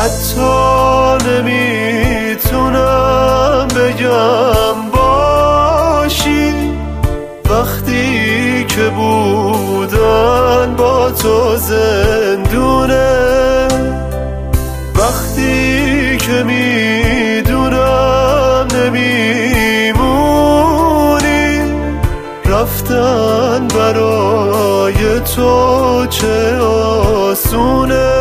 حتی نمیتونم بگم باشی وقتی که بودن با تو زندونه، وقتی که میدونم نمیمونی، رفتن برای تو چه آسونه.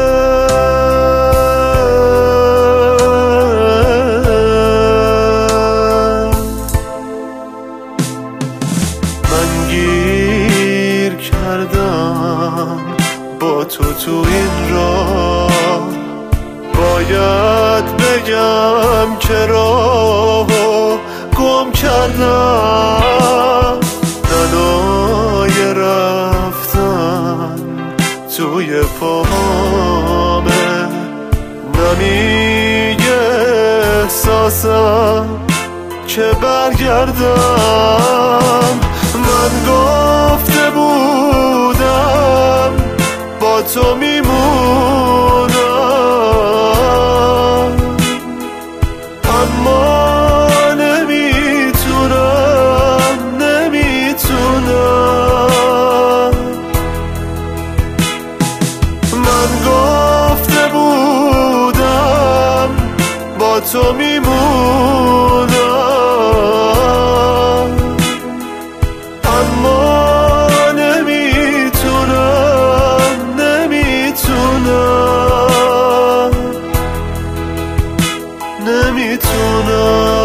من گیر کردم با تو این راه، باید بگم که راهو گم کردم. ننای رفتن توی پاهامه، نمیگه احساسم که برگردم. من گفته بودم با تو میمونم، اما نمیتونم. من گفته بودم با تو میمونم، اما نمیتونم.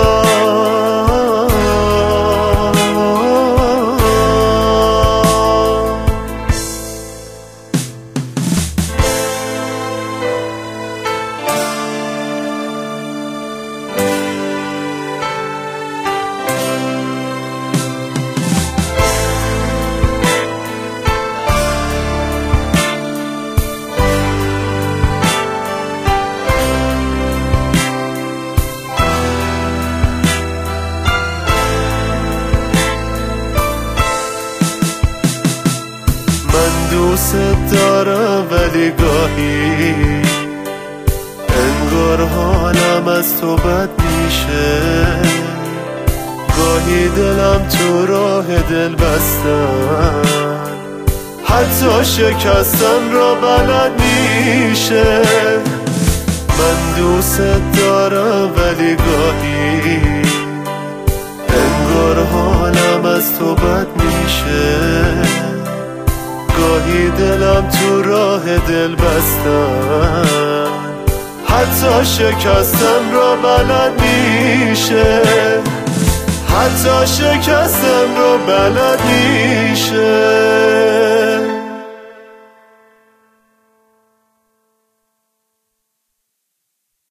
من دوست دارم ولی گاهی انگار حالم از تو بد میشه، گاهی دلم تو راه دل بستن، حتی شکستن را بلد میشه. من دوست دارم ولی گاهی انگار حالم از تو بد میشه، گاهی دلم تو راه دل بستن، حتی شکستن را بلد میشه، حتی شکستن را بلد میشه.